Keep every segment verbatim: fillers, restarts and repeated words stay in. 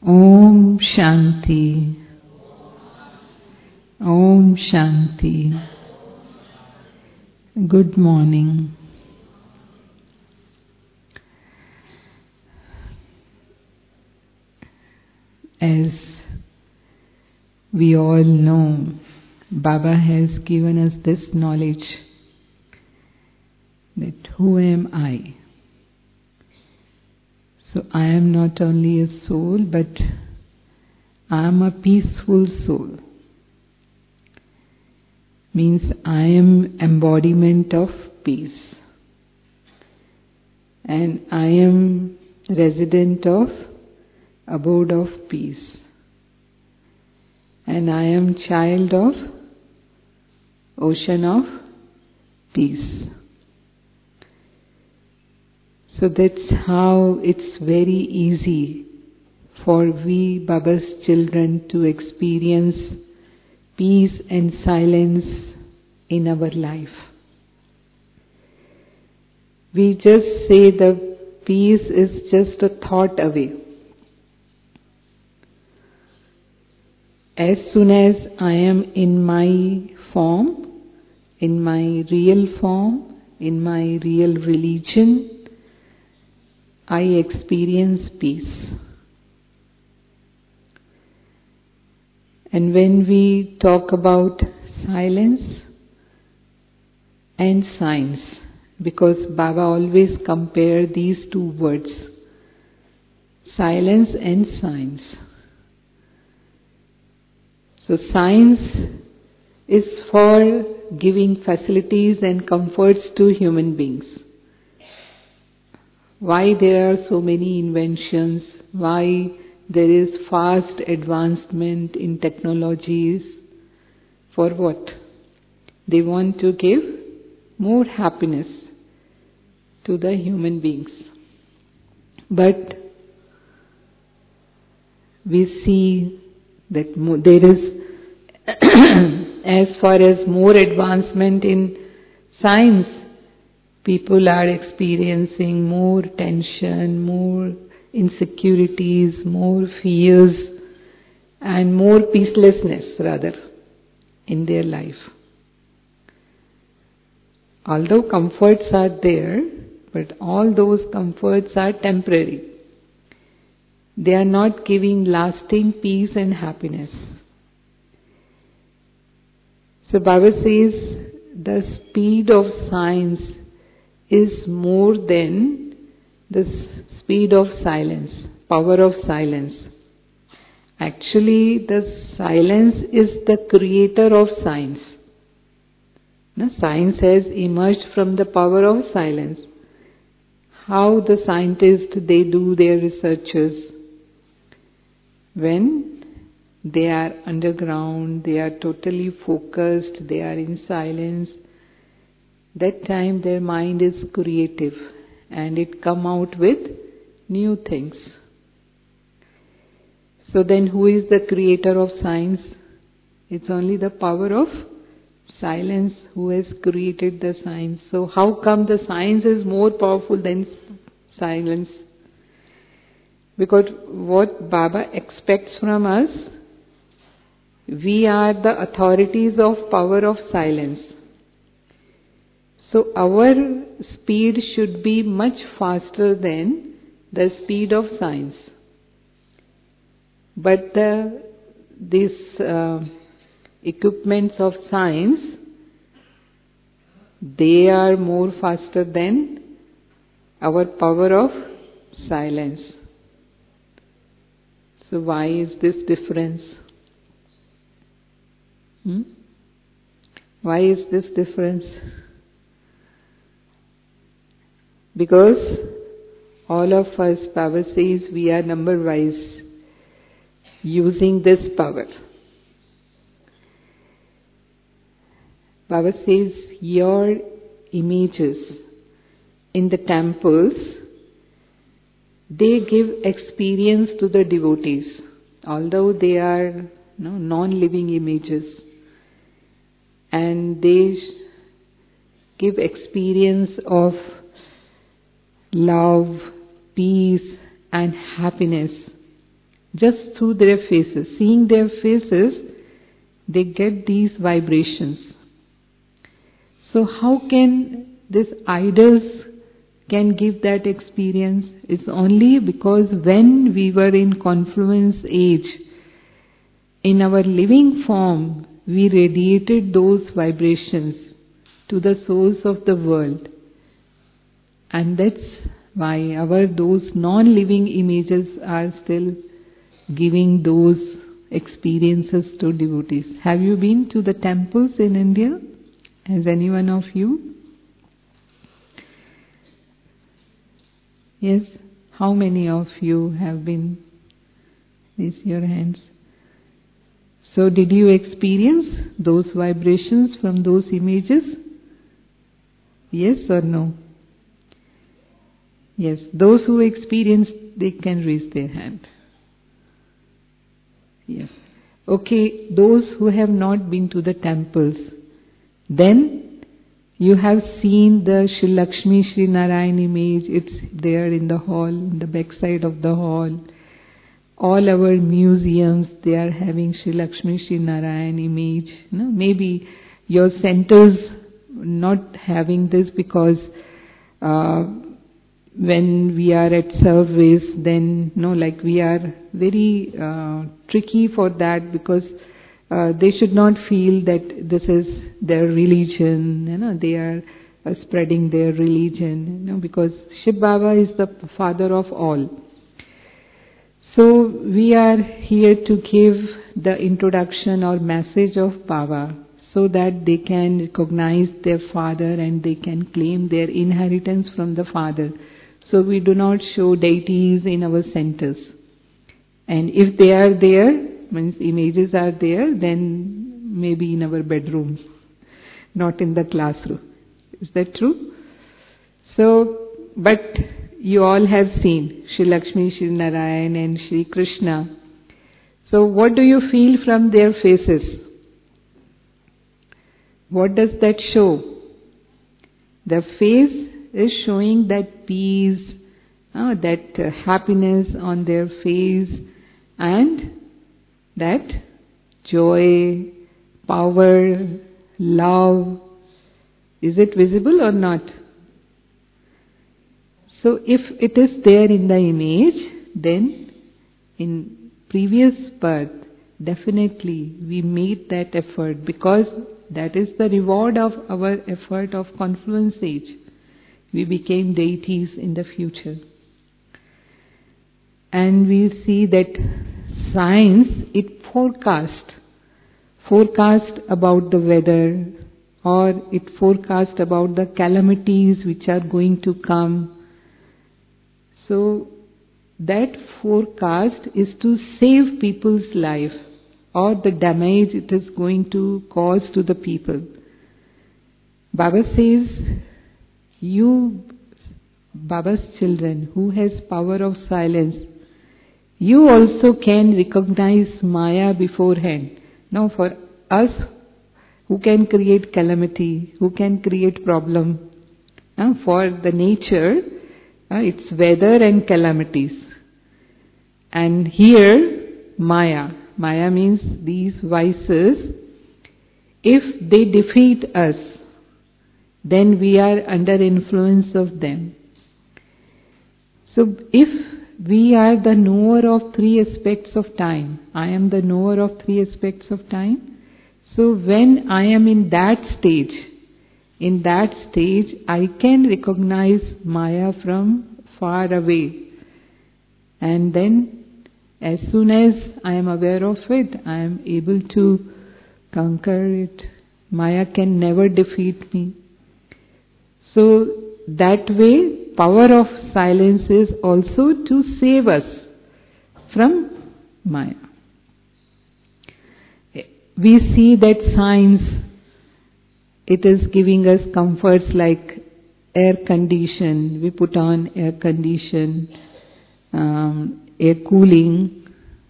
Om Shanti. Om Shanti. Good morning. As we all know, Baba has given us this knowledge that who am I? So I am not only a soul, but I am a peaceful soul. Means I am embodiment of peace. And I am resident of abode of peace. And I am child of ocean of peace. So that's how it's very easy for we Baba's children to experience peace and silence in our life. We just say the peace is just a thought away. As soon as I am in my form, in my real form, in my real religion, I experience peace. And when we talk about silence and science, because Baba always compare these two words, silence and science. So science is for giving facilities and comforts to human beings. Why there are so many inventions, why there is fast advancement in technologies, for what? They want to give more happiness to the human beings. But we see that there is, as far as more advancement in science, people are experiencing more tension, more insecurities, more fears, and more peacelessness rather in their life. Although comforts are there, but all those comforts are temporary. They are not giving lasting peace and happiness. So Baba says the speed of science is more than the speed of silence, power of silence. Actually, the silence is the creator of science. Now, science has emerged from the power of silence. How the scientists, they do their researches. When they are underground, they are totally focused, they are in silence, that time their mind is creative and it come out with new things. So then who is the creator of science? It's only the power of silence who has created the science. So how come the science is more powerful than silence? Because what Baba expects from us, we are the authorities of power of silence. So our speed should be much faster than the speed of science. But the these uh, equipments of science, they are more faster than our power of silence. So why is this difference? Hmm? Why is this difference? Because all of us, Baba says, we are number-wise using this power. Baba says, your images in the temples, they give experience to the devotees, although they are no, non-living images. And they give experience of love, peace and happiness just through their faces. Seeing their faces, they get these vibrations. So how can these idols can give that experience? It's only because when we were in confluence age, in our living form, we radiated those vibrations to the souls of the world. And that's why our those non-living images are still giving those experiences to devotees. Have you been to the temples in India? Has any one of you? Yes? How many of you have been? Raise your hands. So did you experience those vibrations from those images? Yes or no? Yes. Those who experienced, they can raise their hand. Yes. Okay, those who have not been to the temples, then you have seen the Shri Lakshmi Shri Narayan image. It's there in the hall, in the backside of the hall. All our museums, they are having Shri Lakshmi Shri Narayan image. No? Maybe your centers not having this because uh, when we are at service, then no, like we are very uh, tricky for that, because uh, they should not feel that this is their religion. You know, they are uh, spreading their religion. You know, because Shiv Baba is the father of all. So we are here to give the introduction or message of Baba, so that they can recognize their father and they can claim their inheritance from the father. So we do not show deities in our centers. And if they are there, means images are there, then maybe in our bedrooms, not in the classroom. Is that true? So, but you all have seen Shri Lakshmi, Shri Narayan and Shri Krishna. So what do you feel from their faces? What does that show? The face is showing that peace, uh, that uh, happiness on their face, and that joy, power, love. Is it visible or not? So if it is there in the image, then in previous birth, definitely we made that effort, because that is the reward of our effort of confluence age. We became deities in the future. And we see that science, it forecasts, forecast about the weather, or it forecasts about the calamities which are going to come. So that forecast is to save people's life, or the damage it is going to cause to the people. Baba says, you, Baba's children, who has power of silence, you also can recognize Maya beforehand. Now for us, who can create calamity, who can create problem, uh, for the nature, uh, it's weather and calamities. And here, Maya. Maya means these vices. If they defeat us, then we are under influence of them. So if we are the knower of three aspects of time, I am the knower of three aspects of time. So when I am in that stage, in that stage I can recognize Maya from far away. And then as soon as I am aware of it, I am able to conquer it. Maya can never defeat me. So that way, power of silence is also to save us from Maya. We see that science, it is giving us comforts like air condition. We put on air condition, um, air cooling,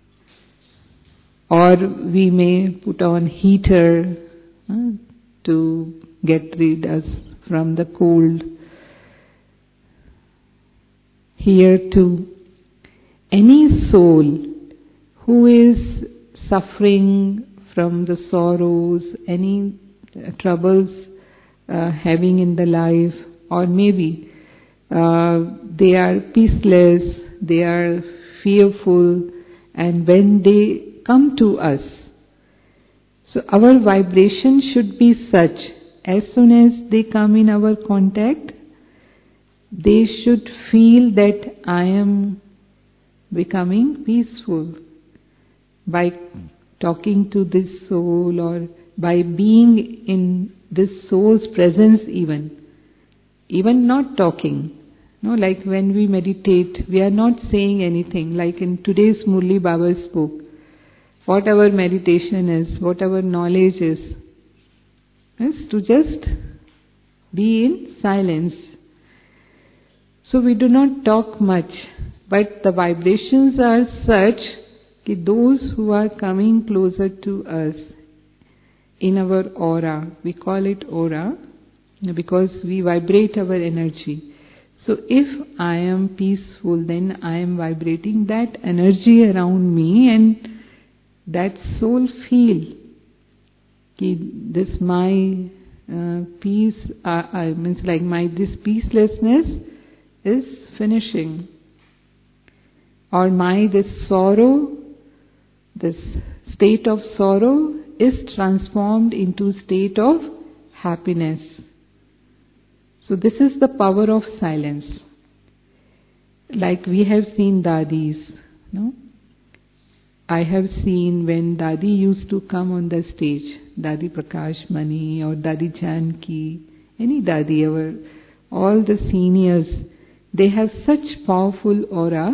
or we may put on heater uh, to get rid us from the cold. Here too, any soul who is suffering from the sorrows, any uh, troubles uh, having in the life, or maybe uh, they are peaceless, they are fearful, and when they come to us, so our vibration should be such, as soon as they come in our contact, they should feel that I am becoming peaceful by talking to this soul, or by being in this soul's presence even. Even not talking. No, like when we meditate, we are not saying anything. Like in today's Murli Baba spoke, what our meditation is, what our knowledge is, is to just be in silence. So we do not talk much, but the vibrations are such that those who are coming closer to us in our aura, we call it aura, because we vibrate our energy. So if I am peaceful, then I am vibrating that energy around me, and that soul feel ki this my uh, peace, uh, uh, means like my this peacelessness is finishing, or my this sorrow, this state of sorrow is transformed into state of happiness. So this is the power of silence. Like we have seen Dadis, no? I have seen when Dadi used to come on the stage, Dadi Prakash Mani or Dadi Janki, any Dadi, our, all the seniors, they have such powerful aura.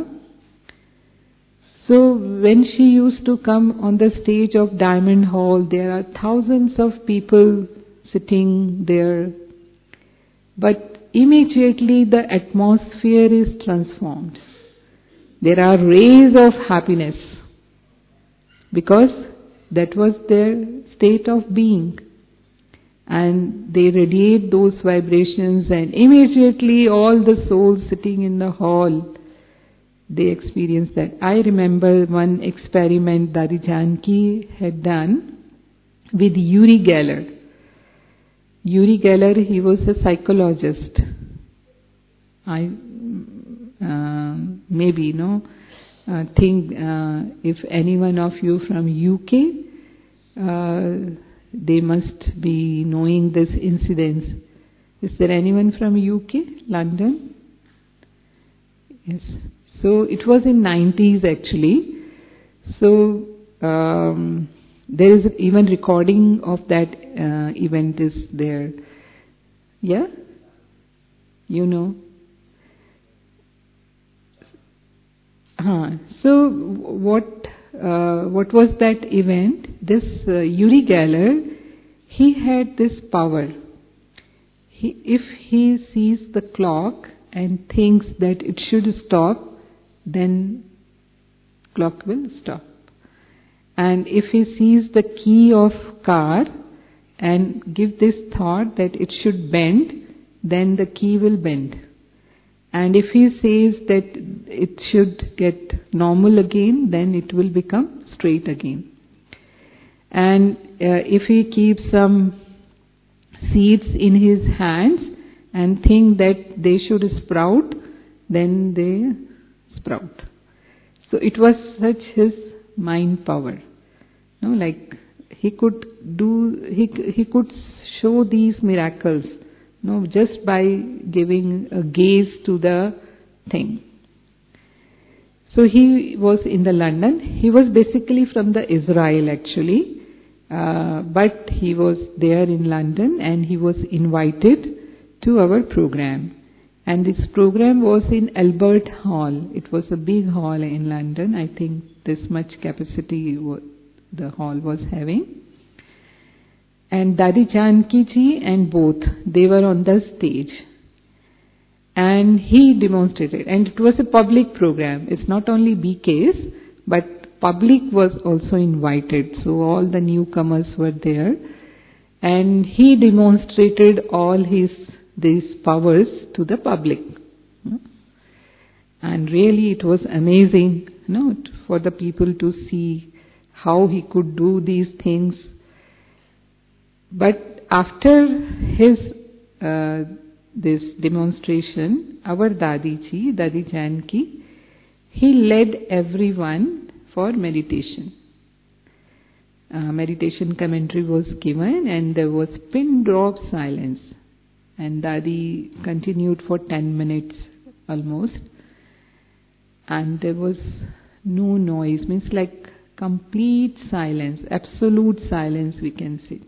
So when she used to come on the stage of Diamond Hall, there are thousands of people sitting there, but immediately the atmosphere is transformed. There are rays of happiness, because that was their state of being. And they radiate those vibrations, and immediately all the souls sitting in the hall, they experience that. I remember one experiment Dadi Janki had done with Uri Geller. Uri Geller, he was a psychologist. I uh, maybe no uh, think uh, if anyone of you from U K, uh, they must be knowing this incident. Is there anyone from U K, London? Yes. So it was in nineties actually. So um, there is even recording of that uh, event is there. Yeah? You know? Huh. So what uh, what was that event? This uh, Uri Geller, he had this power. He, if he sees the clock and thinks that it should stop, then clock will stop. And if he sees the key of car and give this thought that it should bend, then the key will bend. And if he says that it should get normal again, then it will become straight again. And uh, if he keeps some seeds in his hands and think that they should sprout, then they sprout. So it was such his mind power. No, like he could do, he he could show these miracles, no, just by giving a gaze to the thing. So he was in the London. He was basically from the Israel actually, uh, but he was there in London and he was invited to our program. And this program was in Albert Hall. It was a big hall in London. I think this much capacity the hall was having. And Dadi Janki ji and both, they were on the stage. And he demonstrated. And it was a public program. It's not only B Ks, but public was also invited. So all the newcomers were there. And he demonstrated all his these powers to the public. And really it was amazing you know, for the people to see how he could do these things. But after his uh, this demonstration, our Dadiji, Dadi Janki, he led everyone for meditation. Uh, meditation commentary was given and there was pin drop silence. And Dadi continued for ten minutes almost. And there was no noise, means like complete silence, absolute silence we can say.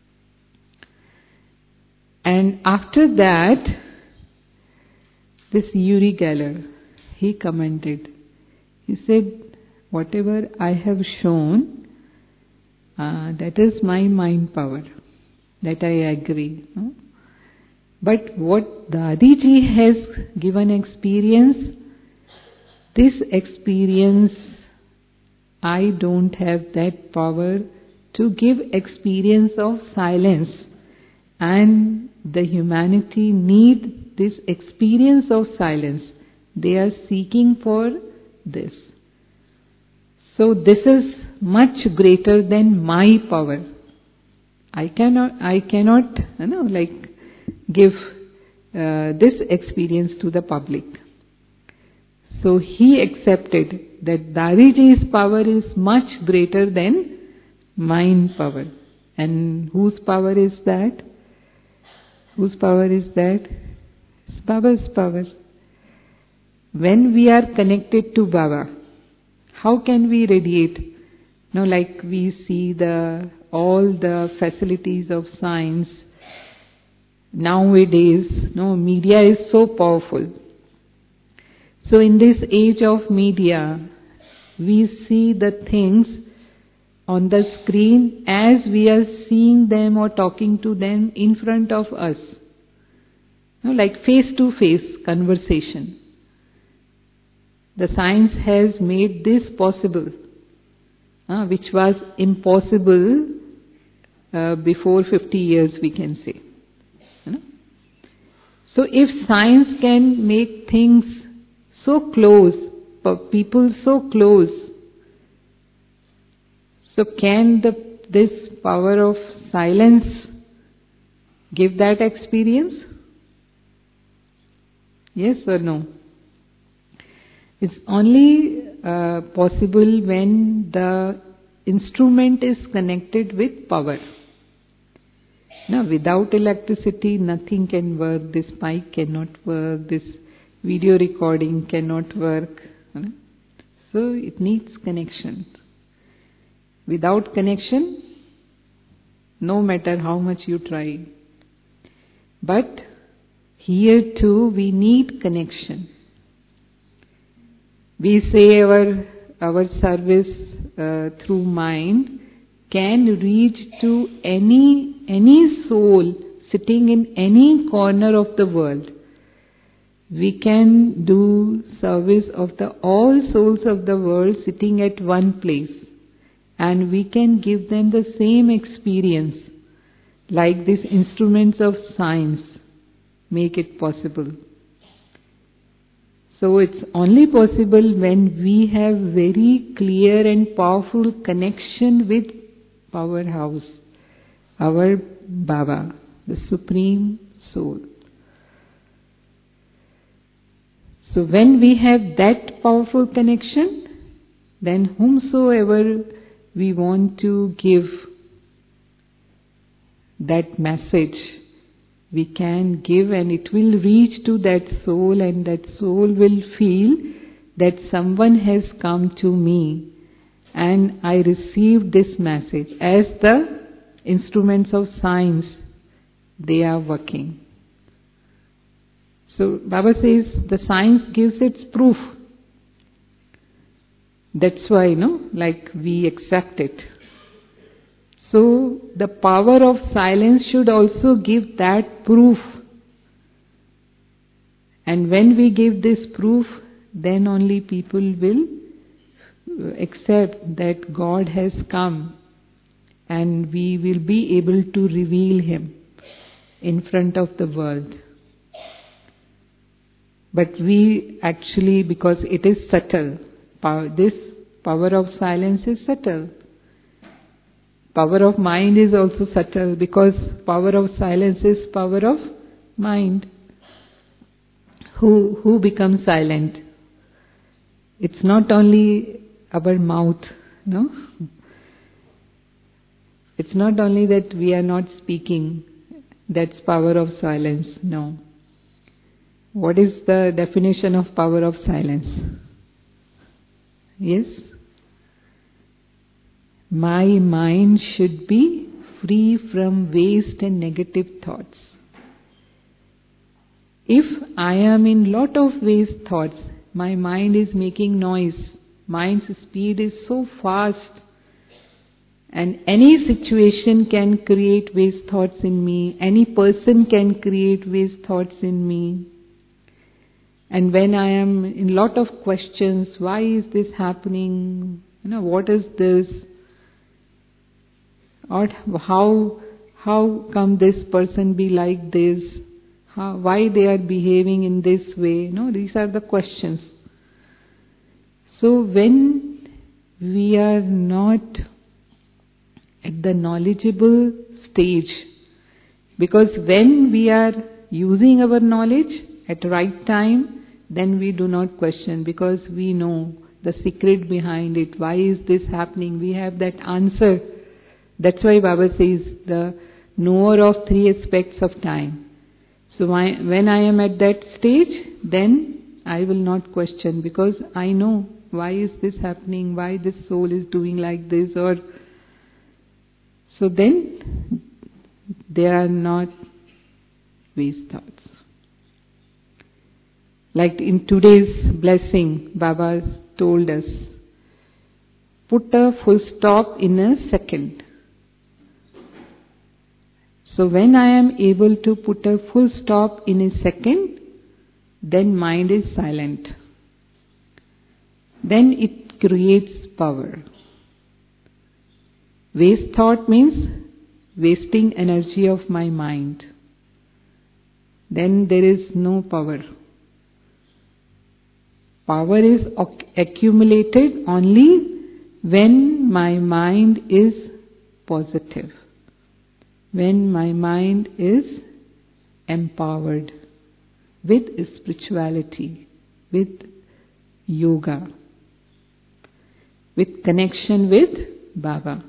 And after that, this Uri Geller, he commented, he said, whatever I have shown, uh, that is my mind power, that I agree. No? But what Dadiji has given experience, this experience, I don't have that power to give experience of silence. And the humanity need this experience of silence. They are seeking for this. So this is much greater than my power. I cannot, I cannot, you know, like give uh, this experience to the public. So he accepted that Dadiji's power is much greater than mind power. And whose power is that? Whose power is that? It's Baba's power. When we are connected to Baba, how can we radiate? You know, like we see the all the facilities of science nowadays. No, media is so powerful. So in this age of media, we see the things on the screen as we are seeing them or talking to them in front of us. You know, like face-to-face conversation. The science has made this possible, uh, which was impossible uh, before fifty years, we can say. You know? So if science can make things so close, people so close, so can the, this power of silence give that experience? Yes or no? It's only uh, possible when the instrument is connected with power. Now, without electricity, nothing can work. This mic cannot work. This video recording cannot work. So it needs connection. Without connection, no matter how much you try. But here too we need connection. We say our, our service uh, through mind can reach to any, any soul sitting in any corner of the world. We can do service of the all souls of the world sitting at one place. And we can give them the same experience like these instruments of science make it possible. So it's only possible when we have very clear and powerful connection with Powerhouse, our Baba, the Supreme Soul. So when we have that powerful connection, then whomsoever we want to give that message, we can give and it will reach to that soul, and that soul will feel that someone has come to me and I received this message. As the instruments of science, they are working. So Baba says the science gives its proof. That's why, no, like we accept it. So the power of silence should also give that proof. And when we give this proof, then only people will accept that God has come and we will be able to reveal Him in front of the world. But we actually, because it is subtle, Power, this power of silence is subtle. Power of mind is also subtle, because power of silence is power of mind. Who, who becomes silent? It's not only our mouth, no? It's not only that we are not speaking, that's power of silence, no. What is the definition of power of silence? Yes? My mind should be free from waste and negative thoughts. If I am in lot of waste thoughts, my mind is making noise, mind's speed is so fast, and any situation can create waste thoughts in me, any person can create waste thoughts in me. And when I am in lot of questions, why is this happening? You know, what is this? Or how how come this person be like this? How, why they are behaving in this way? No, these are the questions. So when we are not at the knowledgeable stage, because when we are using our knowledge at the right time, then we do not question, because we know the secret behind it. Why is this happening? We have that answer. That's why Baba says the knower of three aspects of time. So when I am at that stage, then I will not question, because I know why is this happening, why this soul is doing like this, or so then there are not waste thoughts. Like in today's blessing, Baba told us, put a full stop in a second. So when I am able to put a full stop in a second, then mind is silent. Then it creates power. Waste thought means wasting energy of my mind. Then there is no power. Power is accumulated only when my mind is positive, when my mind is empowered with spirituality, with yoga, with connection with Baba.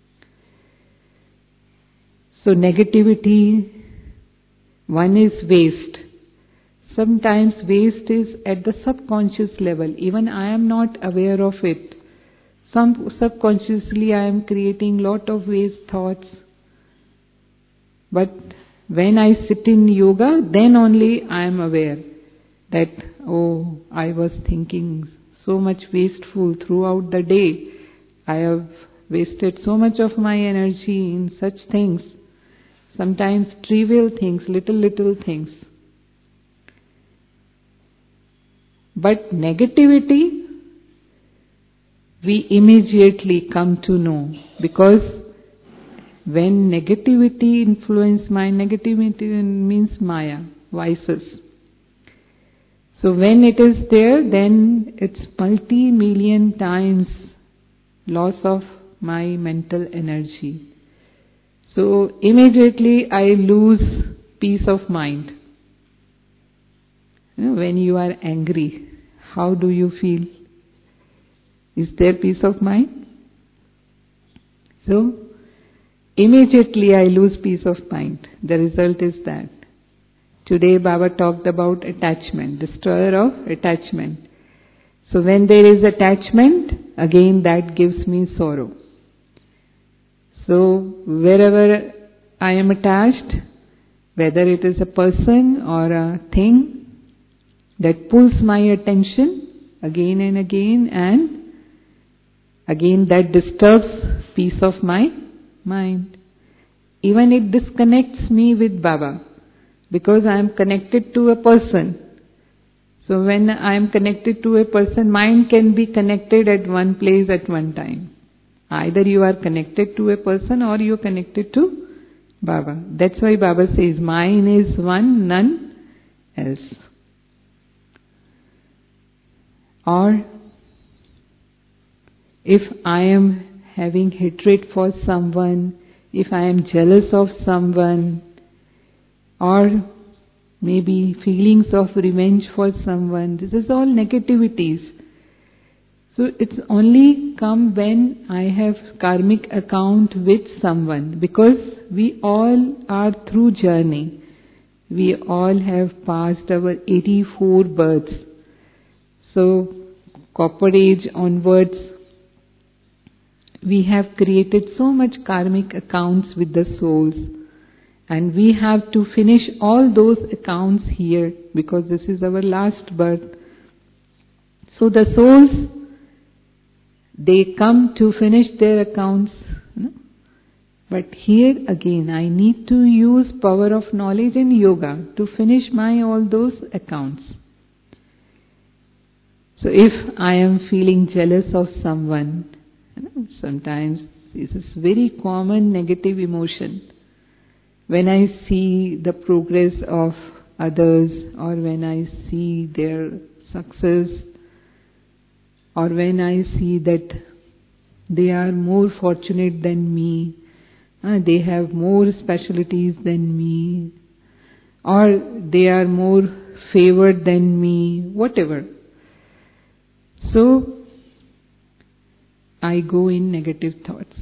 So negativity, one is waste. Sometimes waste is at the subconscious level. Even I am not aware of it. Some subconsciously I am creating lot of waste thoughts. But when I sit in yoga, then only I am aware that, oh, I was thinking so much wasteful throughout the day. I have wasted so much of my energy in such things. Sometimes trivial things, little, little things. But negativity, we immediately come to know, because when negativity influences mind, negativity means Maya, vices. So when it is there, then it's multi-million times loss of my mental energy. So immediately I lose peace of mind. You know, when you are angry, how do you feel? Is there peace of mind? So immediately I lose peace of mind. The result is that. Today Baba talked about attachment, destroyer of attachment. So when there is attachment, again that gives me sorrow. So wherever I am attached, whether it is a person or a thing, that pulls my attention again and again, and again that disturbs peace of my mind. Even it disconnects me with Baba, because I am connected to a person. So when I am connected to a person, mind can be connected at one place at one time. Either you are connected to a person or you are connected to Baba. That's why Baba says, mine is one, none else. Or If I am having hatred for someone, if I am jealous of someone, or maybe feelings of revenge for someone, this is all negativities. So it's only come when I have karmic account with someone, because we all are through journey. We all have passed our eighty-four births. So copper age onwards, we have created so much karmic accounts with the souls. And we have to finish all those accounts here, because this is our last birth. So the souls, they come to finish their accounts. No? But here again, I need to use power of knowledge and yoga to finish my all those accounts. So if I am feeling jealous of someone, you know, sometimes this is very common negative emotion. When I see the progress of others, or when I see their success, or when I see that they are more fortunate than me, uh, they have more specialties than me, or they are more favored than me, whatever. So, I go in negative thoughts.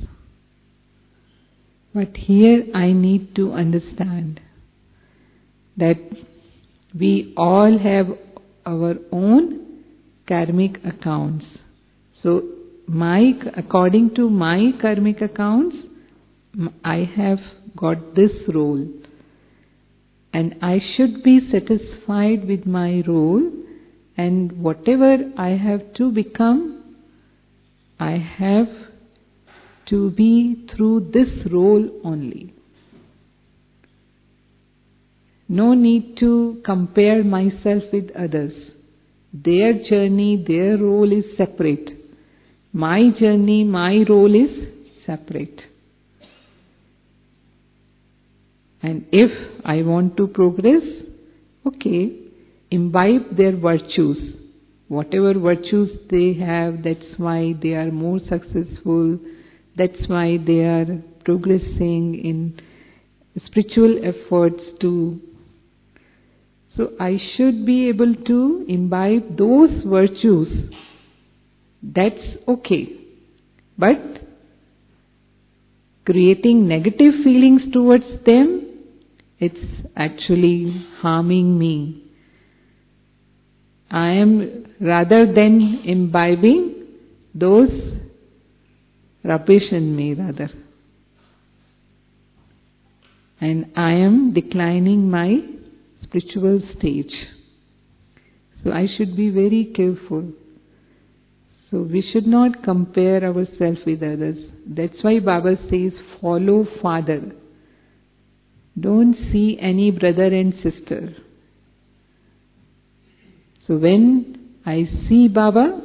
But here I need to understand that we all have our own karmic accounts. So, my according to my karmic accounts, I have got this role. And I should be satisfied with my role, and whatever I have to become, I have to be through this role only. No need to compare myself with others. Their journey, their role is separate. My journey, my role is separate. And if I want to progress, okay, imbibe their virtues. Whatever virtues they have, that's why they are more successful. That's why they are progressing in spiritual efforts too. So I should be able to imbibe those virtues. That's okay. But creating negative feelings towards them, it's actually harming me. I am, rather than imbibing those rubbish in me, rather. And I am declining my spiritual stage. So I should be very careful. So we should not compare ourselves with others. That's why Baba says, follow Father. Don't see any brother and sister. So when I see Baba,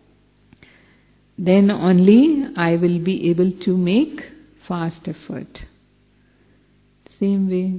then only I will be able to make fast effort. Same way,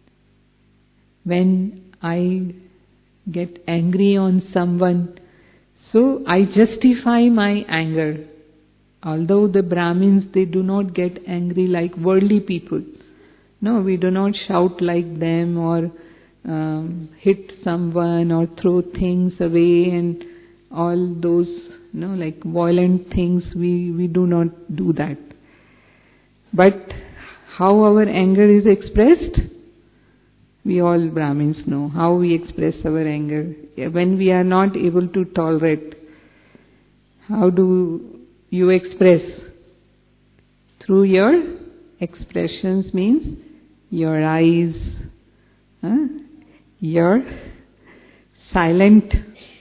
when I get angry on someone, so I justify my anger. Although the Brahmins, they do not get angry like worldly people. No, we do not shout like them or um, hit someone or throw things away and all those, you know, like violent things. We, we do not do that. But how our anger is expressed, we all Brahmins know how we express our anger. When we are not able to tolerate, how do you express? Through your expressions, means your eyes, huh? Your silent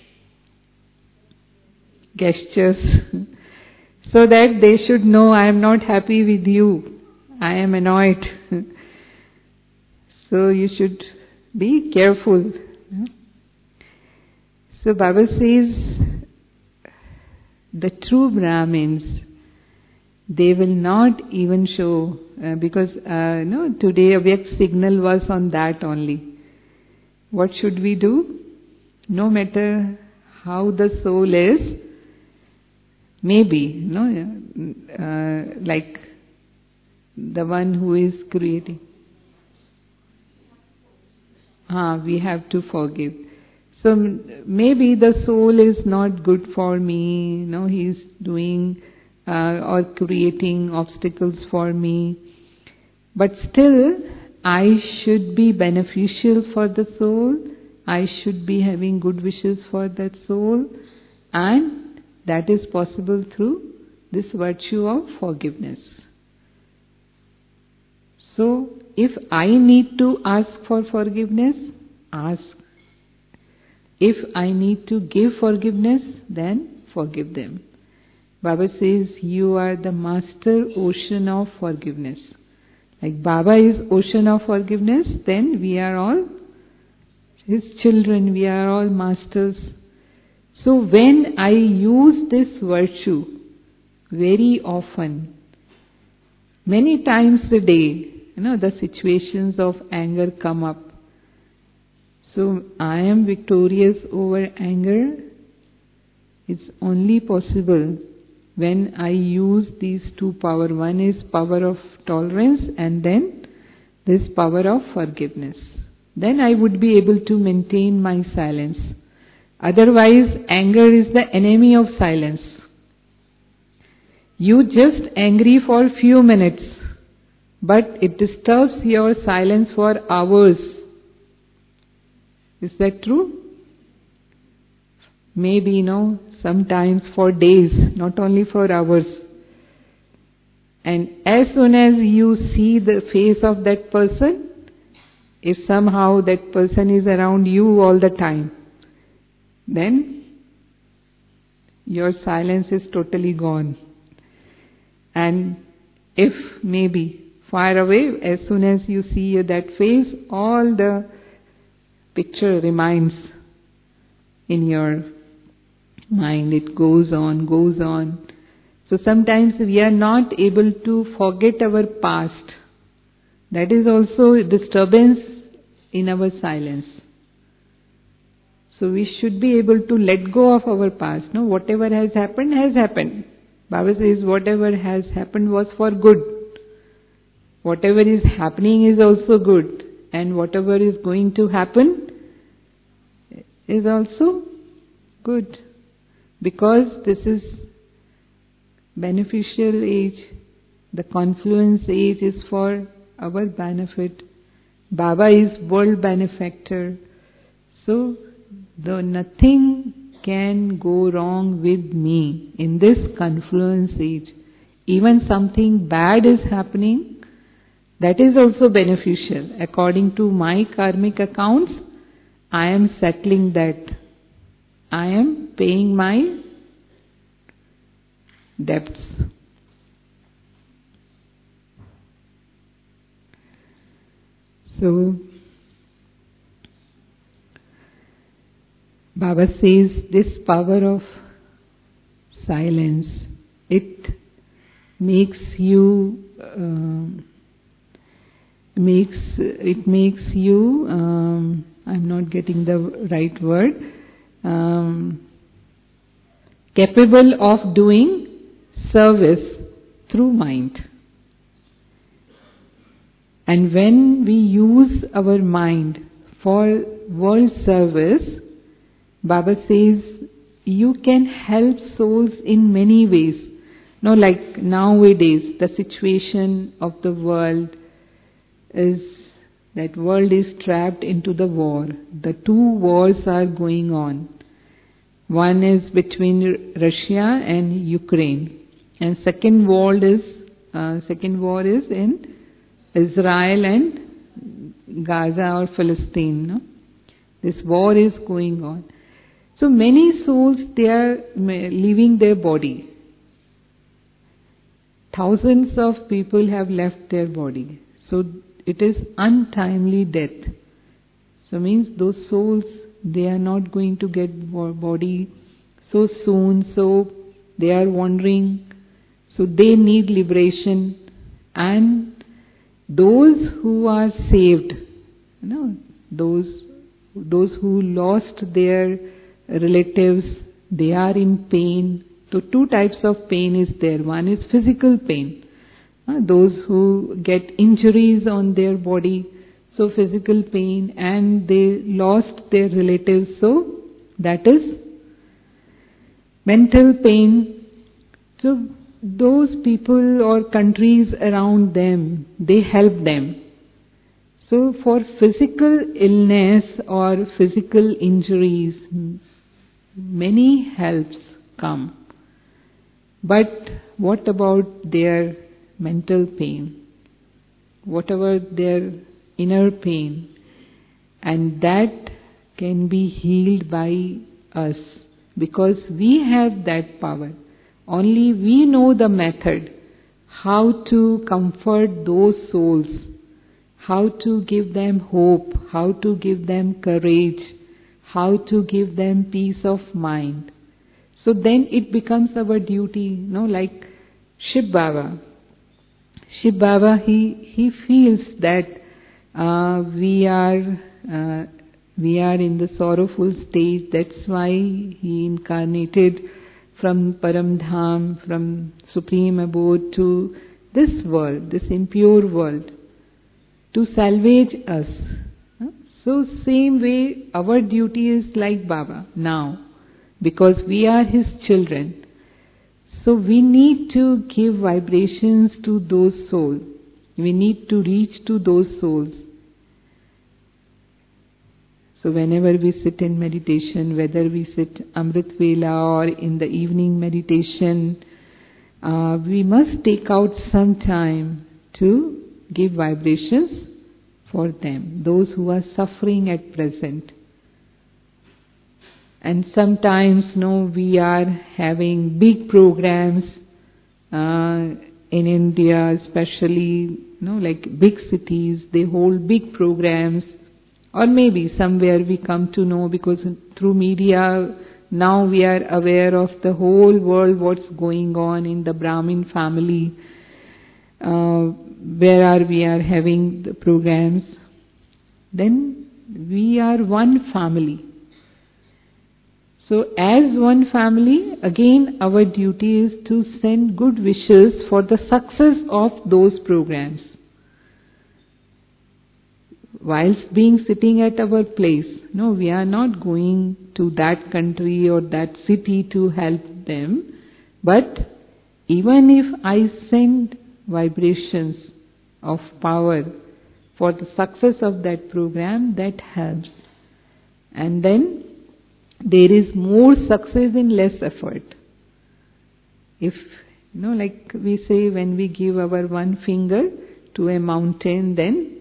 gestures, so that they should know I am not happy with you, I am annoyed. So you should be careful. So Baba says, the true Brahmins, they will not even show, uh, because uh, no, today Avyak signal was on that only. What should we do? No matter how the soul is, maybe, you know, uh, like the one who is creating. Ah, we have to forgive. So maybe the soul is not good for me, you know, he is doing uh, or creating obstacles for me. But still, I should be beneficial for the soul. I should be having good wishes for that soul. And that is possible through this virtue of forgiveness. So, if I need to ask for forgiveness, ask. If I need to give forgiveness, then forgive them. Baba says, you are the master ocean of forgiveness. Like Baba is ocean of forgiveness, then we are all His children, we are all masters. So when I use this virtue very often, many times a day, you know, the situations of anger come up. So I am victorious over anger. It's only possible when I use these two power. One is power of tolerance and then this power of forgiveness. Then I would be able to maintain my silence. Otherwise, anger is the enemy of silence. You just angry for a few minutes, but it disturbs your silence for hours. Is that true? Maybe, no, sometimes for days, not only for hours. And as soon as you see the face of that person, if somehow that person is around you all the time, then your silence is totally gone. And if maybe far away, as soon as you see that face, all the picture remains in your mind. It goes on, goes on. So sometimes we are not able to forget our past. That is also a disturbance in our silence. So we should be able to let go of our past. No, whatever has happened has happened. Baba says whatever has happened was for good. Whatever is happening is also good. And whatever is going to happen is also good. Because this is beneficial age. The confluence age is for our benefit. Baba is world benefactor. So, though nothing can go wrong with me in this confluence age, even something bad is happening, that is also beneficial. According to my karmic accounts, I am settling that. I am paying my debts. So, Baba says this power of silence, it makes you, uh, makes, it makes you, um, I'm not getting the right word, um, capable of doing service through mind. And when we use our mind for world service, Baba says you can help souls in many ways. No, like nowadays the situation of the world is that world is trapped into the war. The two wars are going on. One is between Russia and Ukraine, and second war is uh, second war is in Israel and Gaza or Palestine. No? This war is going on. So many souls, they are leaving their body. Thousands of people have left their body. So it is untimely death. So means those souls, they are not going to get body so soon. So they are wandering. So they need liberation. And those who are saved, you know, those those who lost their relatives, they are in pain, So two types of pain is there. One is physical pain. Uh, those who get injuries on their body, so physical pain, and they lost their relatives, so that is mental pain. So those people or countries around them, they help them. So for physical illness or physical injuries, many helps come. But what about their mental pain? Whatever their inner pain, and that can be healed by us, because we have that power. Only we know the method, how to comfort those souls, how to give them hope, how to give them courage, how to give them peace of mind. So then it becomes our duty, you know, like Shiv Baba. Shiv Baba, he, he feels that uh, we are uh, we are in the sorrowful state. That's why he incarnated from Param Dham, from Supreme Abode to this world, this impure world, to salvage us. So same way our duty is like Baba now, because we are his children. So we need to give vibrations to those souls. We need to reach to those souls. So whenever we sit in meditation, whether we sit Amrit Vela or in the evening meditation, uh, we must take out some time to give vibrations for them, those who are suffering at present. And sometimes, you know, we are having big programs uh, in India, especially, you know, like big cities, they hold big programs. Or maybe somewhere we come to know, because through media now we are aware of the whole world, what's going on in the Brahmin family, uh, where are we are having the programs. Then we are one family. So as one family, again our duty is to send good wishes for the success of those programs. Whilst being sitting at our place, no, we are not going to that country or that city to help them. But even if I send vibrations of power for the success of that program, that helps. And then there is more success in less effort. If, you know, like we say, when we give our one finger to a mountain, then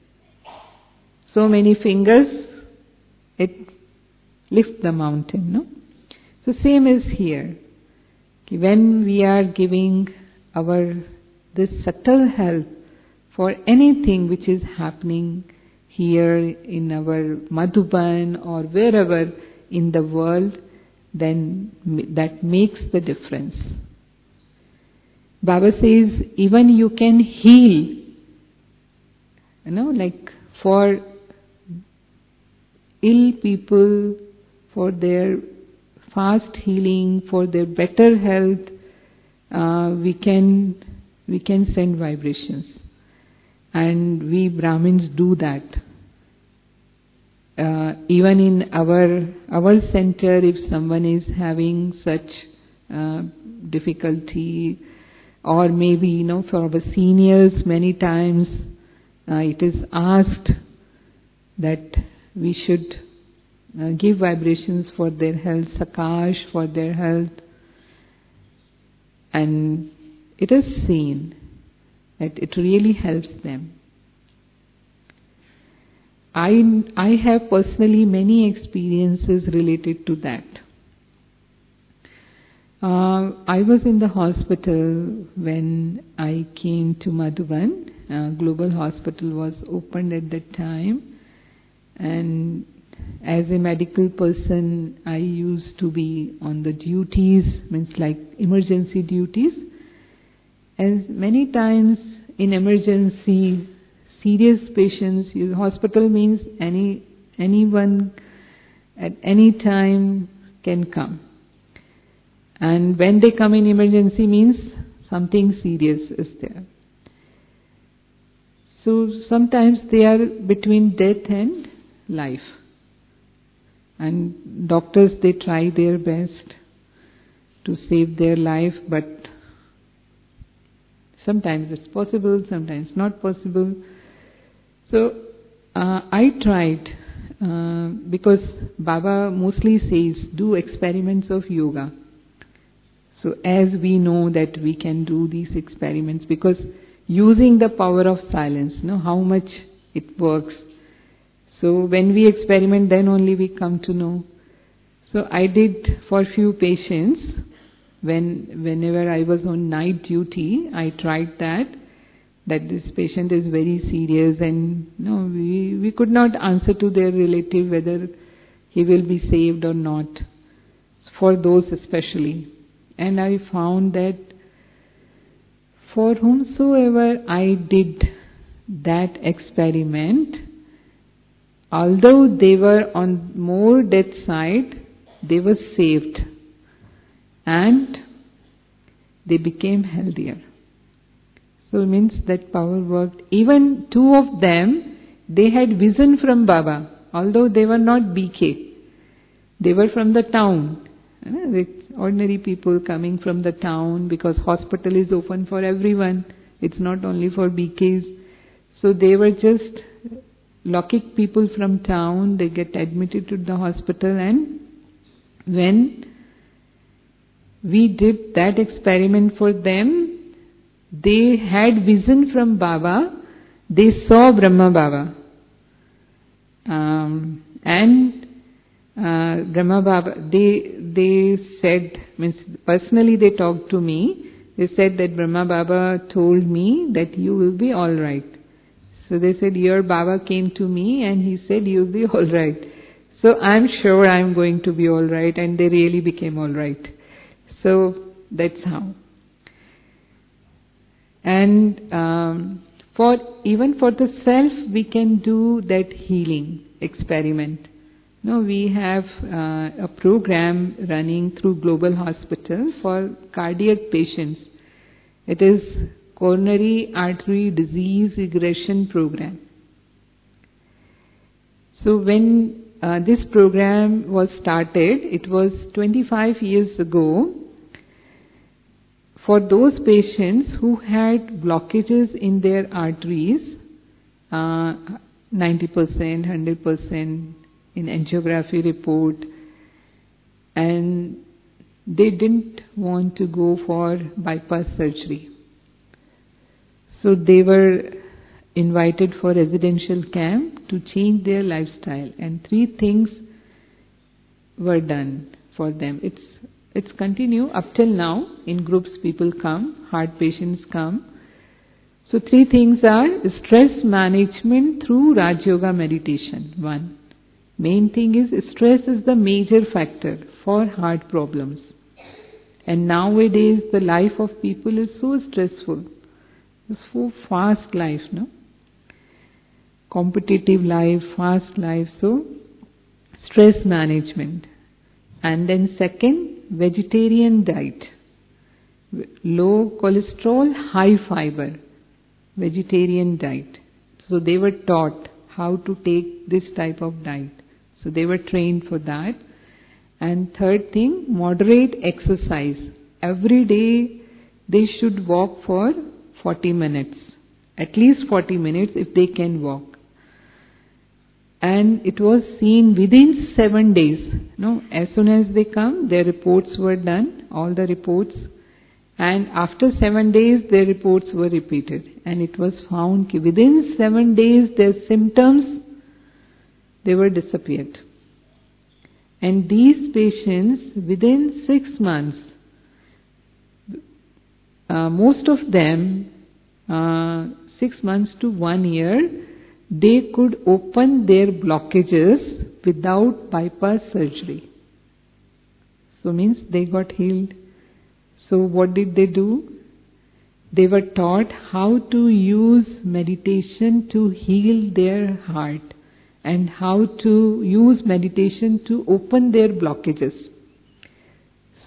so many fingers, it lifts the mountain, no? So same is here. When we are giving our this subtle help for anything which is happening here in our Madhuban or wherever in the world, then that makes the difference. Baba says even you can heal, you know, like for ill people, for their fast healing, for their better health, uh, we can we can send vibrations, and we Brahmins do that. Uh, even in our our center, if someone is having such uh, difficulty, or maybe, you know, for our seniors, many times uh, it is asked that we should uh, give vibrations for their health, Sakash for their health, and it is seen that it really helps them. I, I have personally many experiences related to that. Uh, I was in the hospital when I came to Madhuban. Uh, Global Hospital was opened at that time. And as a medical person, I used to be on the duties, means like emergency duties. As many times in emergency, serious patients, hospital means any anyone at any time can come. And when they come in emergency means something serious is there. So sometimes they are between death and life. And doctors, they try their best to save their life, but sometimes it's possible, sometimes not possible. So uh, I tried, uh, because Baba mostly says, do experiments of yoga. So as we know that we can do these experiments, because using the power of silence, you know, how much it works. So when we experiment, then only we come to know. So I did for few patients, when whenever I was on night duty, I tried that, that this patient is very serious and you know, we, we could not answer to their relative whether he will be saved or not, for those especially. And I found that for whomsoever I did that experiment, although they were on more death side, they were saved and they became healthier. So it means that power worked. Even two of them, they had vision from Baba, although they were not B K. They were from the town. With ordinary people coming from the town, because hospital is open for everyone. It's not only for B Ks. So they were just Lokik people from town. They get admitted to the hospital, and when we did that experiment for them, they had vision from Baba. They saw Brahma Baba. Um, and uh, Brahma Baba, they, they said, means personally they talked to me, they said that Brahma Baba told me that you will be alright. So they said, your Baba came to me and he said, you'll be alright. So I'm sure I'm going to be alright, and they really became alright. So that's how. And um, for even for the self, we can do that healing experiment. No, we have uh, a program running through Global Hospital for cardiac patients. It is coronary artery disease regression program. So when uh, this program was started, it was twenty-five years ago. For those patients who had blockages in their arteries, uh, ninety percent, one hundred percent in angiography report, and they didn't want to go for bypass surgery. So they were invited for residential camp to change their lifestyle, and three things were done for them. It's It's continue up till now. In groups people come, heart patients come. So three things are stress management through Raj Yoga meditation. One. Main thing is stress is the major factor for heart problems. And nowadays the life of people is so stressful. It's so fast life, no? Competitive life, fast life. So stress management. And then second, vegetarian diet, low cholesterol, high fiber, vegetarian diet. So they were taught how to take this type of diet. So they were trained for that. And third thing, moderate exercise. Every day they should walk for forty minutes, at least forty minutes if they can walk. And it was seen within seven days. No, as soon as they come, their reports were done, all the reports. And after seven days, their reports were repeated. And it was found that within seven days, their symptoms, they were disappeared. And these patients, within six months, uh, most of them, uh, six months to one year, they could open their blockages without bypass surgery. So means they got healed. So what did they do? They were taught how to use meditation to heal their heart and how to use meditation to open their blockages. So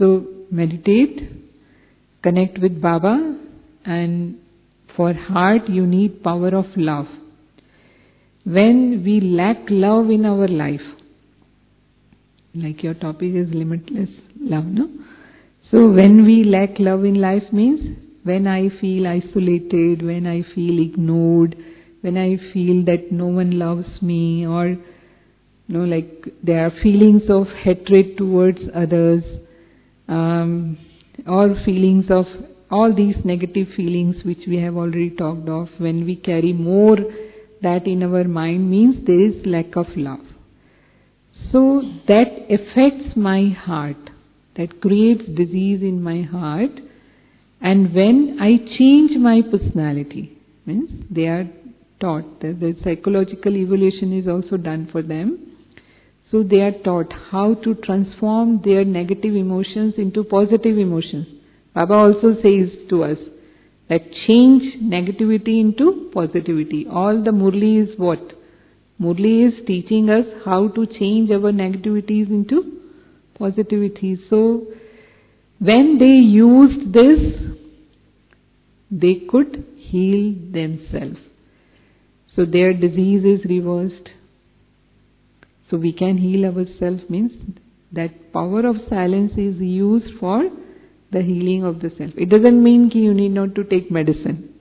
meditate, connect with Baba, and for heart you need power of love. When we lack love in our life, like your topic is limitless love, no? So when we lack love in life means when I feel isolated, when I feel ignored, when I feel that no one loves me, or you know, like there are feelings of hatred towards others, um, or feelings of all these negative feelings which we have already talked of, when we carry more that in our mind means there is lack of love. So that affects my heart, that creates disease in my heart. And when I change my personality, means they are taught, that the psychological evaluation is also done for them. So they are taught how to transform their negative emotions into positive emotions. Baba also says to us that change negativity into positivity. All the Murli is what? Murli is teaching us how to change our negativities into positivity. So when they used this, they could heal themselves. So their disease is reversed. So we can heal ourselves means that power of silence is used for the healing of the self. It doesn't mean that you need not to take medicine.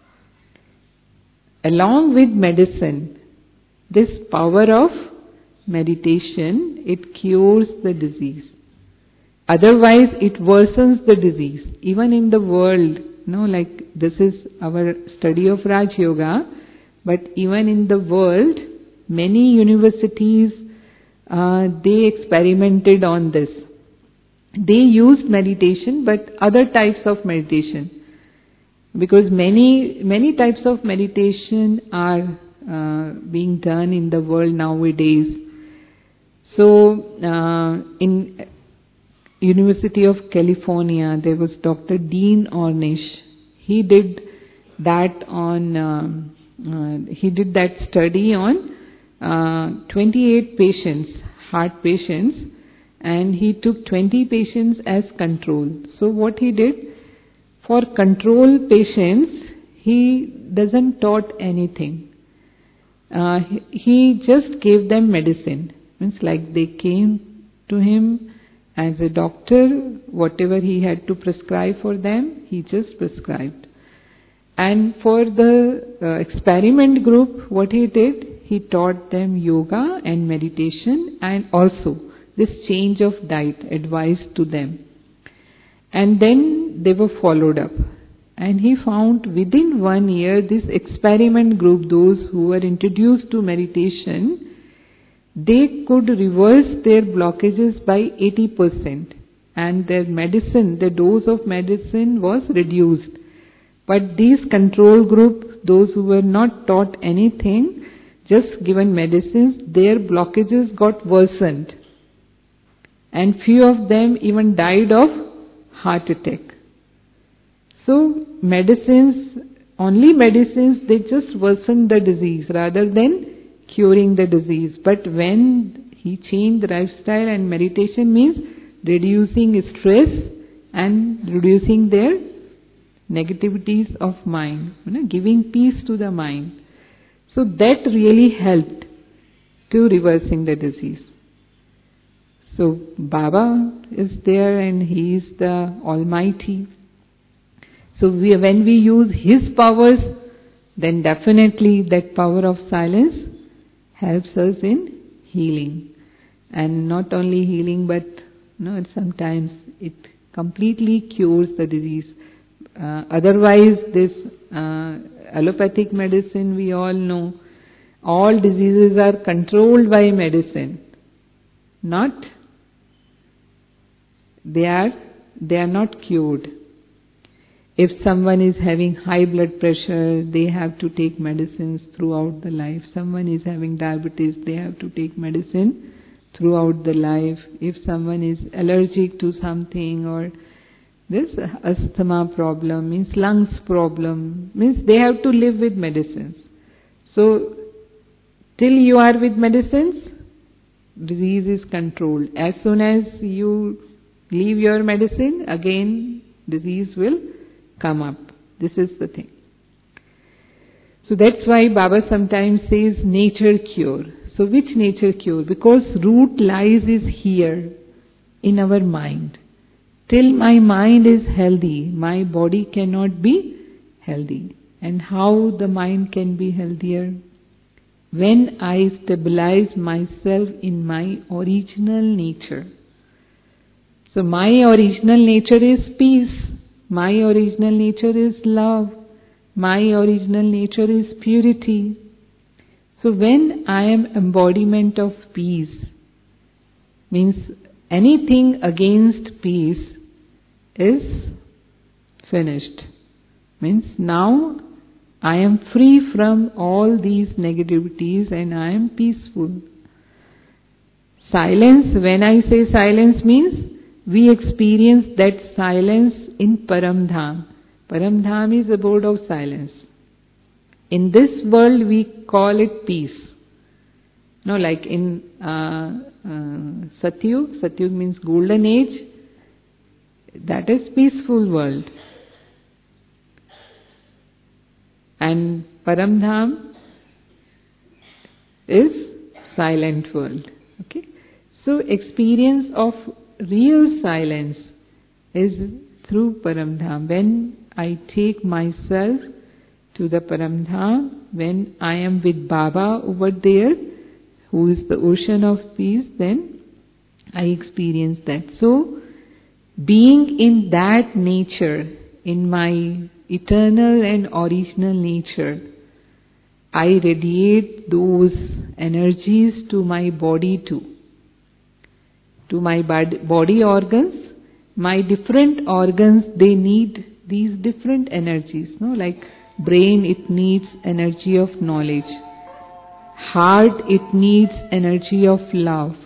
Along with medicine, this power of meditation, it cures the disease. Otherwise, it worsens the disease. Even in the world, no, like this is our study of Raj Yoga, but even in the world, many universities, uh, they experimented on this. They used meditation, but other types of meditation, because many many types of meditation are uh, being done in the world nowadays. So, uh, in University of California, there was Doctor Dean Ornish. He did that on. Um, uh, he did that study on uh, twenty-eight patients, heart patients. And he took twenty patients as control. So what he did, for control patients, he doesn't taught anything. Uh, he, he just gave them medicine. Means like they came to him as a doctor, whatever he had to prescribe for them, he just prescribed. And for the uh, experiment group, what he did, he taught them yoga and meditation, and also this change of diet advised to them. And then they were followed up. And he found within one year, this experiment group, those who were introduced to meditation, they could reverse their blockages by eighty percent. And their medicine, the dose of medicine was reduced. But this control group, those who were not taught anything, just given medicines, their blockages got worsened. And few of them even died of heart attack. So medicines, only medicines, they just worsen the disease rather than curing the disease. But when he changed the lifestyle, and meditation means reducing stress and reducing their negativities of mind, you know, giving peace to the mind. So that really helped to reversing the disease. So Baba is there and He is the Almighty. So we, when we use His powers, then definitely that power of silence helps us in healing. And not only healing, but you know, sometimes it completely cures the disease. Uh, otherwise, this uh, allopathic medicine, we all know, all diseases are controlled by medicine. Not They are, they are not cured. If someone is having high blood pressure, they have to take medicines throughout the life. Someone is having diabetes, they have to take medicine throughout the life. If someone is allergic to something, or this asthma problem, means lungs problem, means they have to live with medicines. So, till you are with medicines, disease is controlled. As soon as you leave your medicine, again disease will come up. This is the thing. So that's why Baba sometimes says nature cure. So which nature cure? Because root lies is here in our mind. Till my mind is healthy, my body cannot be healthy. And how the mind can be healthier? When I stabilize myself in my original nature. So my original nature is peace. My original nature is love. My original nature is purity. So when I am embodiment of peace, means anything against peace is finished. Means now I am free from all these negativities and I am peaceful. Silence, when I say silence means we experience that silence in Paramdham. Paramdham is abode of silence. In this world we call it peace. No, like in uh, uh, Satyug, Satyug means golden age, that is peaceful world. And Paramdham is silent world. Okay, so experience of real silence is through Paramdham. When I take myself to the Paramdham, when I am with Baba over there, who is the ocean of peace, then I experience that. So, being in that nature, in my eternal and original nature, I radiate those energies to my body too. To my body organs, my different organs, they need these different energies. No, like brain, it needs energy of knowledge. Heart, it needs energy of love.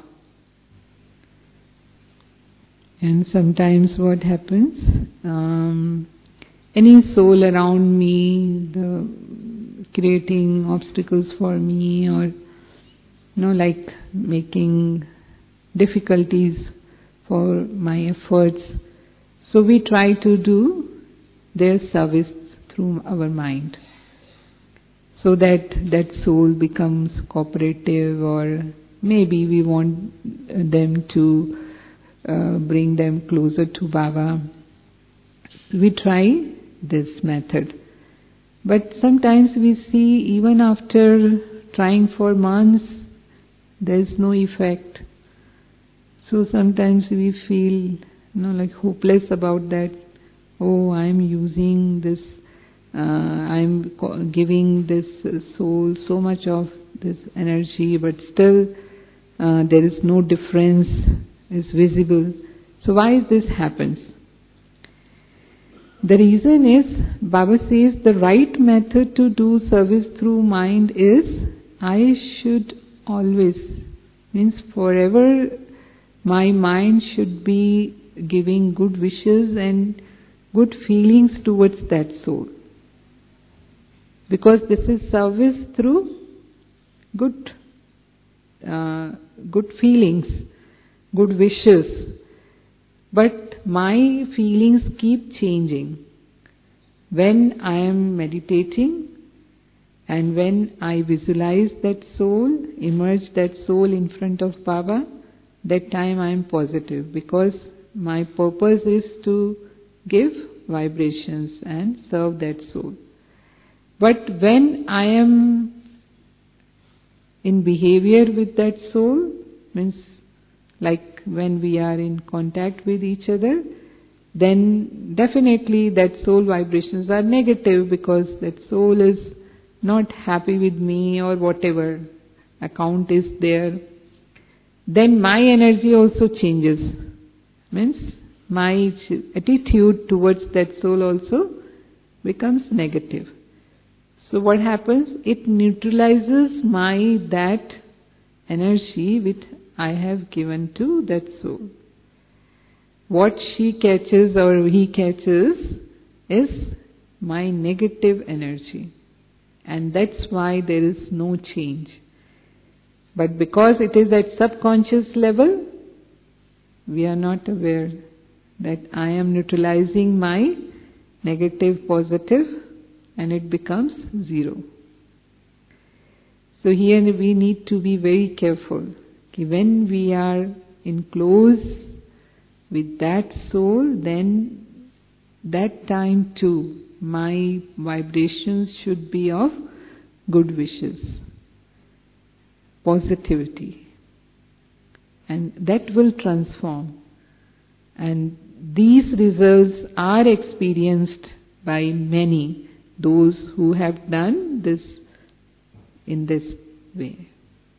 And sometimes what happens, um, any soul around me, the creating obstacles for me, or you know, like making difficulties for my efforts. So we try to do their service through our mind, so that that soul becomes cooperative, or maybe we want them to uh, bring them closer to Baba. We try this method. But sometimes we see even after trying for months, there is no effect. So sometimes we feel, you know, like hopeless about that. Oh, I am using this, uh, I am giving this soul so much of this energy, but still uh, there is no difference is visible. So why this happens? The reason is, Baba says the right method to do service through mind is, I should always, means forever, my mind should be giving good wishes and good feelings towards that soul. Because this is service through good, uh, good feelings, good wishes. But my feelings keep changing. When I am meditating and when I visualize that soul, immerse that soul in front of Baba, that time I am positive, because my purpose is to give vibrations and serve that soul. But when I am in behavior with that soul, means like when we are in contact with each other, then definitely that soul vibrations are negative, because that soul is not happy with me or whatever account is there. Then my energy also changes. Means my attitude towards that soul also becomes negative. So what happens? It neutralizes my that energy which I have given to that soul. What she catches or he catches is my negative energy. And that's why there is no change. But because it is at subconscious level, we are not aware that I am neutralizing my negative positive and it becomes zero. So here we need to be very careful. When we are in close with that soul, then that time too my vibrations should be of good wishes, positivity, and that will transform. And these results are experienced by many, those who have done this in this way.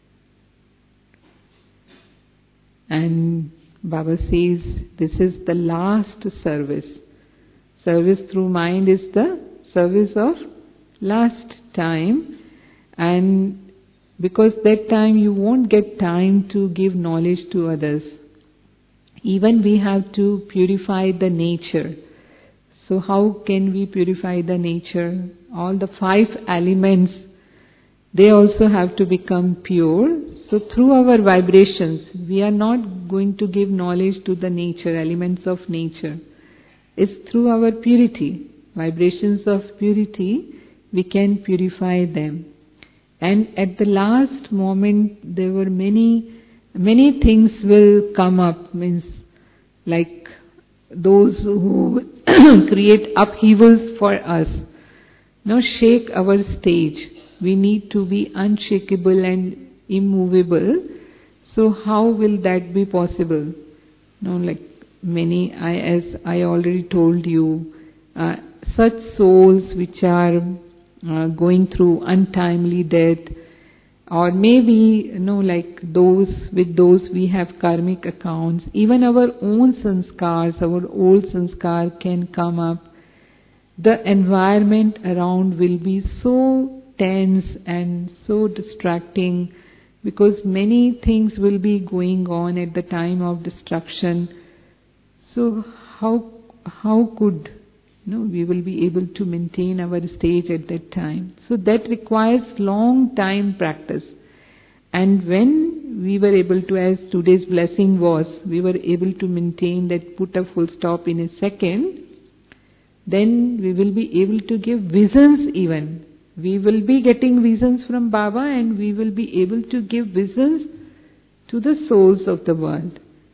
And Baba says this is the last service. Service through mind is the service of last time, and because that time you won't get time to give knowledge to others. Even we have to purify the nature. So how can we purify the nature? All the five elements, they also have to become pure. So through our vibrations, we are not going to give knowledge to the nature, elements of nature. It's through our purity, vibrations of purity, we can purify them. And at the last moment, there were many, many things will come up, means like those who create upheavals for us. Now shake our stage. We need to be unshakable and immovable. So how will that be possible? No, like many, I, as I already told you, uh, such souls which are uh, going through untimely death, or maybe, you know, like those, with those we have karmic accounts, even our own sanskars, our old sanskar can come up. The environment around will be so tense and so distracting, because many things will be going on at the time of destruction. So how how could you know, we will be able to maintain our stage at that time? So that requires long time practice. And when we were able to, as today's blessing was, we were able to maintain that, put a full stop in a second, then we will be able to give visions even. We will be getting visions from Baba, and we will be able to give visions to the souls of the world.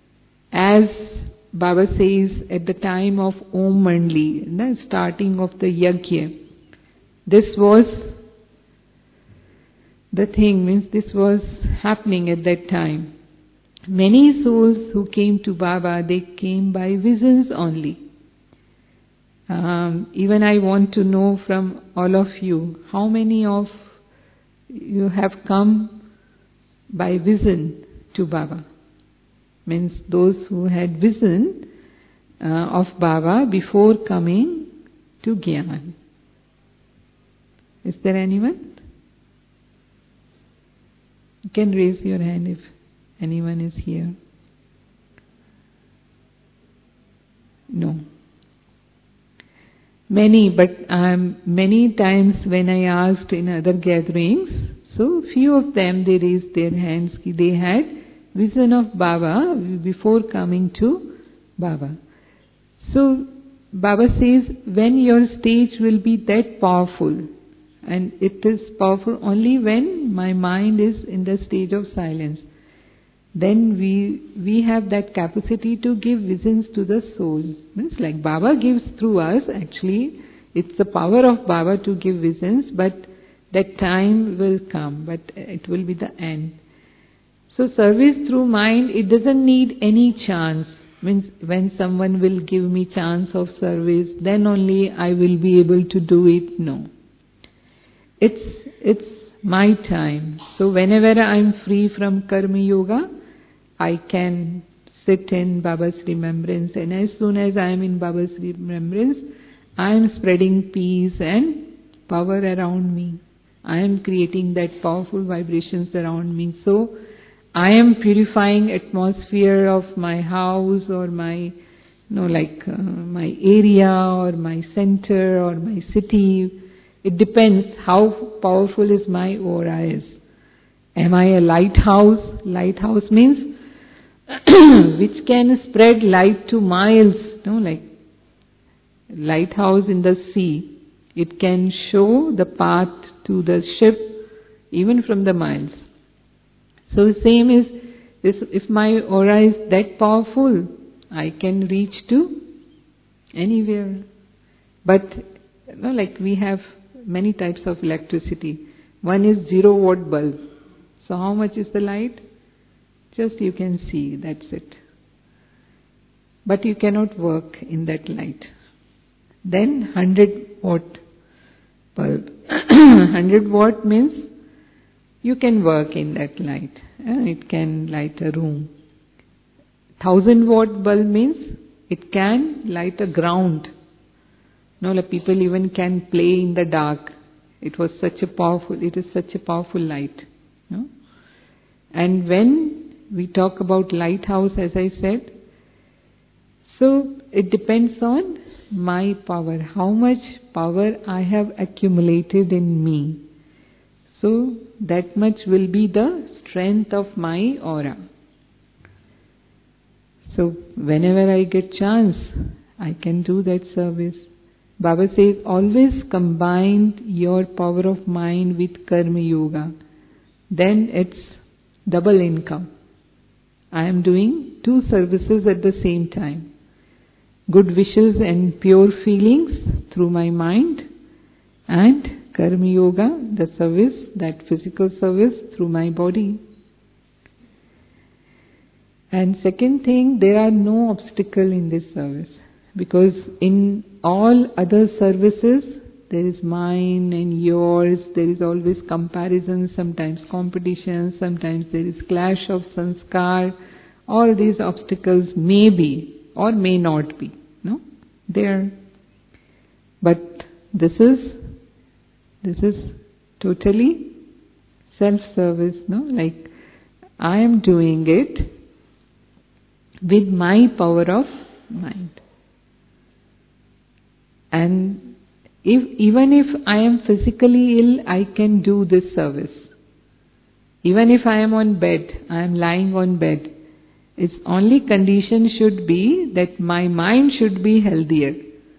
As Baba says at the time of Om Mandli, the starting of the Yajna, this was the thing, means this was happening at that time. Many souls who came to Baba, they came by visions only. Um, even I want to know from all of you, how many of you have come by vision to Baba? Means those who had vision uh, of Baba before coming to Gyan. Is there anyone? You can raise your hand if anyone is here. No. Many, but um, many times when I asked in other gatherings, so few of them, they raised their hands, they had vision of Baba before coming to Baba. So Baba says, when your stage will be that powerful, and it is powerful only when my mind is in the stage of silence, then we we have that capacity to give visions to the soul. Means like Baba gives through us, actually it's the power of Baba to give visions, but that time will come, but it will be the end. So service through mind, it doesn't need any chance. Means when someone will give me chance of service, then only I will be able to do it. No. It's it's my time. So whenever I am free from Karma Yoga, I can sit in Baba's remembrance, and as soon as I am in Baba's remembrance, I am spreading peace and power around me. I am creating that powerful vibrations around me. So I am purifying atmosphere of my house or my, you know, like uh, my area or my center or my city. It depends how powerful is my aura is. Am I a lighthouse? Lighthouse means which can spread light to miles no, like lighthouse in the sea, it can show the path to the ship even from the miles. So the same is, this, if my aura is that powerful, I can reach to anywhere. But you know, like we have many types of electricity. One is zero watt bulb. So how much is the light? Just you can see, that's it. But you cannot work in that light. Then one hundred watt bulb. one hundred watt means you can work in that light. It can light a room. one thousand watt bulb means it can light a ground. No, like people even can play in the dark. It was such a powerful, it is such a powerful light. No? And when we talk about lighthouse, as I said, so it depends on my power, how much power I have accumulated in me. So that much will be the strength of my aura. So whenever I get chance, I can do that service. Baba says, always combine your power of mind with Karma Yoga. Then it's double income. I am doing two services at the same time. Good wishes and pure feelings through my mind, and Karma Yoga, the service, that physical service through my body. And second thing, there are no obstacle in this service. Because in all other services, there is mine and yours, there is always comparison, sometimes competition, sometimes there is clash of sanskar. All these obstacles may be or may not be, no? There. But this is, this is totally self-service, no? Like, I am doing it with my power of mind. And if, even if I am physically ill, I can do this service. Even if I am on bed, I am lying on bed, its only condition should be that my mind should be healthier.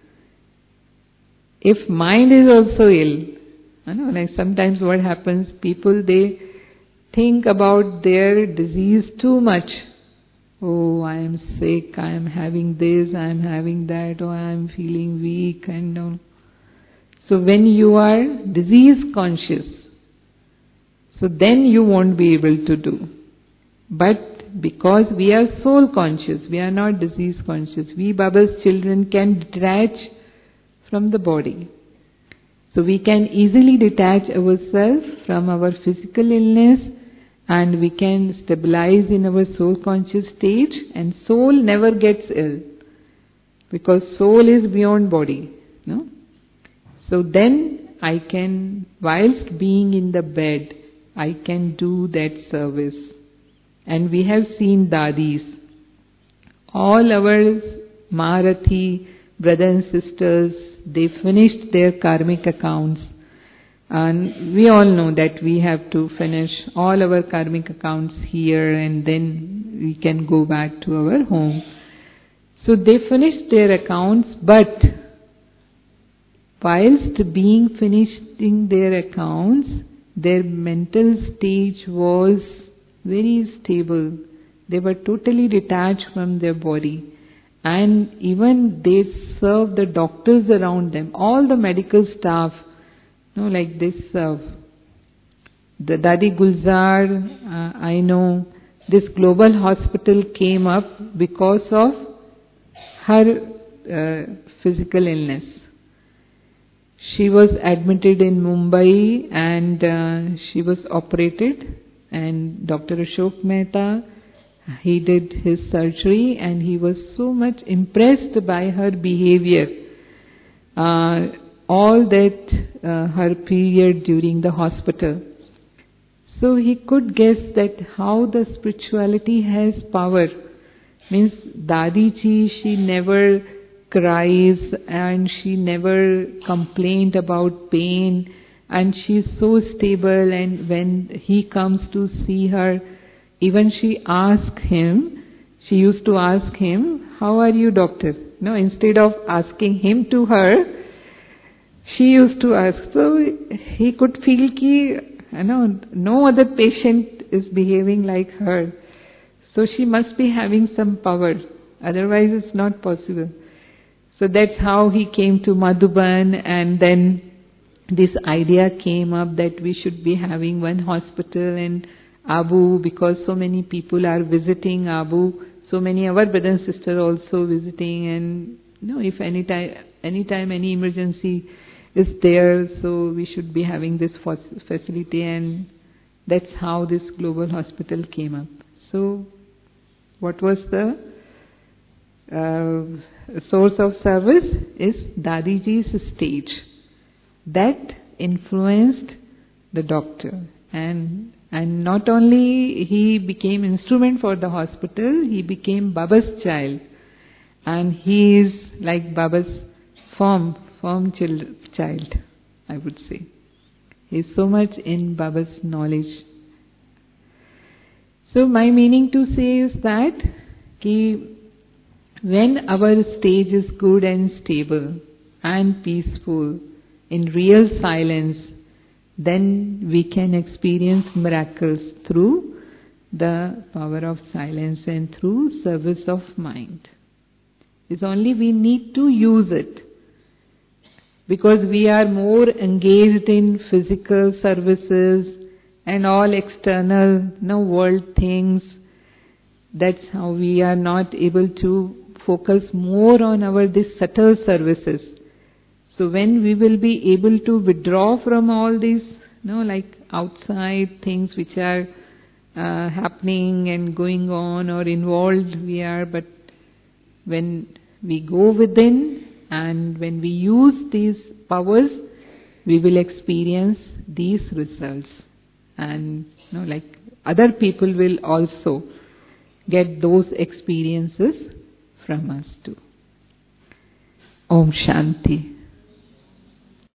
If mind is also ill, I know, like sometimes what happens, people they think about their disease too much. Oh, I am sick, I am having this, I am having that, or I am feeling weak, and no. So when you are disease conscious, so then you won't be able to do. But because we are soul conscious, we are not disease conscious, we Baba's children can detach from the body. So we can easily detach ourselves from our physical illness, and we can stabilize in our soul conscious stage, and soul never gets ill because soul is beyond body, no? So then I can, whilst being in the bed, I can do that service. And we have seen Dadis. All our Maharathi brothers and sisters, they finished their karmic accounts. And we all know that we have to finish all our karmic accounts here, and then we can go back to our home. So they finished their accounts, but whilst being finishing their accounts, their mental stage was very stable. They were totally detached from their body. And even they served the doctors around them, all the medical staff. No, like this, uh, the Dadi Gulzar, uh, I know, this global hospital came up because of her uh, physical illness. She was admitted in Mumbai and uh, she was operated, and Doctor Ashok Mehta, he did his surgery, and he was so much impressed by her behavior. Uh, all that uh, her period during the hospital. So he could guess that how the spirituality has power. Means Dadi ji, she never cries and she never complained about pain, and she is so stable, and when he comes to see her, even she asked him, she used to ask him, how are you, doctor? No, instead of asking him to her, she used to ask. So he could feel ki, you know, no other patient is behaving like her. So she must be having some power. Otherwise it's not possible. So that's how he came to Madhuban, and then this idea came up that we should be having one hospital in Abu, because so many people are visiting Abu, so many our brothers and sisters also visiting, and you know, if any time, any time any emergency is there, so we should be having this facility, and that's how this global hospital came up. So what was the uh, source of service is Dadiji's stage. That influenced the doctor, and and not only he became instrument for the hospital, he became Baba's child, and he is like Baba's firm, firm child, I would say. He is so much in Baba's knowledge. So my meaning to say is that ki when our stage is good and stable and peaceful, in real silence, then we can experience miracles through the power of silence and through service of mind. It's only we need to use it, because we are more engaged in physical services and all external, you know, world things. That's how we are not able to focus more on our these subtle services. So when we will be able to withdraw from all these, you know, like outside things which are uh, happening and going on or involved we are, but when we go within and when we use these powers, we will experience these results. And you know, like other people will also get those experiences from us too. Om Shanti.